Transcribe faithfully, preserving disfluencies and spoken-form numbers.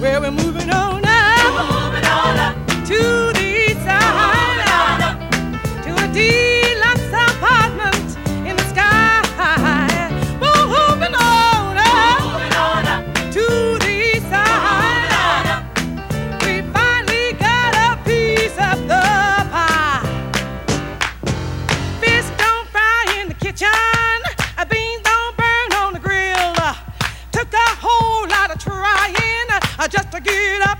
Well, we're moving on up, moving on up to the east side, on up to a deluxe apartment in the sky. We're moving on up, moving on up to the east side. We finally got a piece of the pie. Fish don't fry in the kitchen, uh, beans don't burn on the grill. Uh, took a whole lot of trying uh, just to get